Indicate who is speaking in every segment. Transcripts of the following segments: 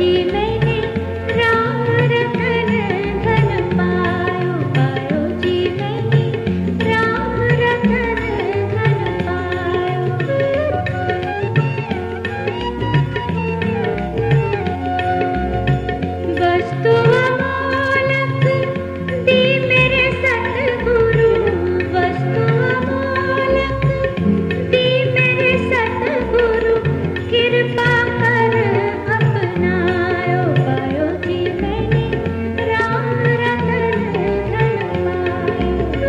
Speaker 1: जी मैंने राम रतन धन पायो, पायो जी मैंने राम रतन धन पायो। वस्तु अमोलक दी मेरे सतगुरु, वस्तु अमोलक दी मेरे सतगुरु, कृपा कर अपनायो, पायो जी मैंने राम रतन धन पायो।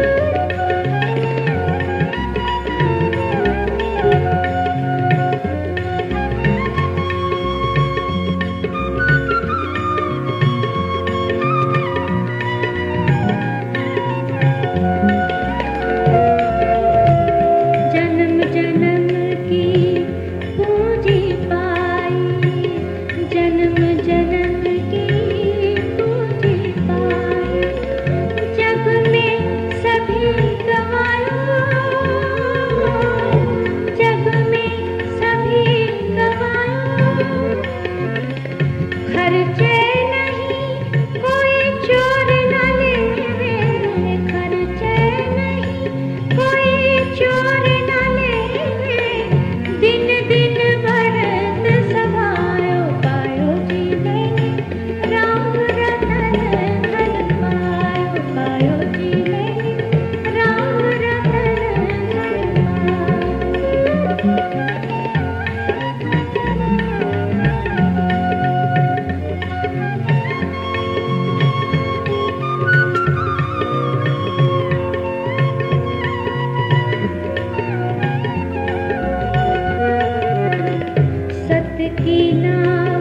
Speaker 1: जन्म जन्म की पूंजी पाई, जन्म जन्म की पूंजी पाई, जग में सभी गवायो, जग में सभी गवायो। खर्चे नहीं कोई चोर न लेवे, खर्चे नहीं कोई चोर न लेवे, दिन दिन भरत समायो, पायो जी मैंने राम रतन धन पायो, पायो जी मैंने राम रतन धन पायो। सत की नाव